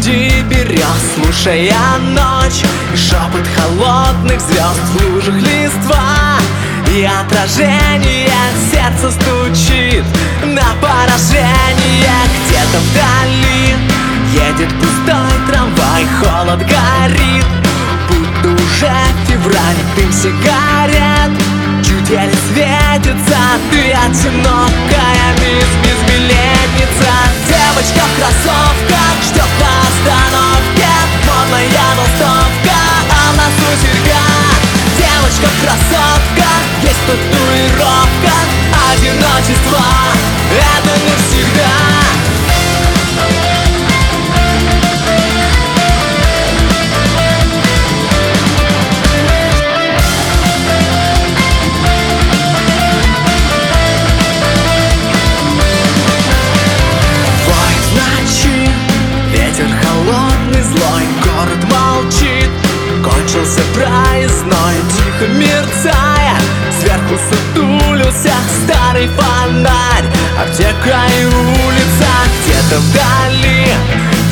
среди берез, слушая ночь и шепот холодных звезд в лужах листва. И отражение сердца стучит на поражение. Где-то вдали едет пустой трамвай, холод горит, будто уже февраль, дым сигарет. Чуть еле светится, ты одинокая мисс-билетница. Девочка в кроссовках ждет на остановке, модная толстовка, а в носу серьга. Девочка в кроссовках, есть татуировка, одиночество — это навсегда. Ветер холодный, злой, город молчит. Кончился проездной, тихо мерцая, сверху сутулился старый фонарь. Аптека и улица, где-то вдали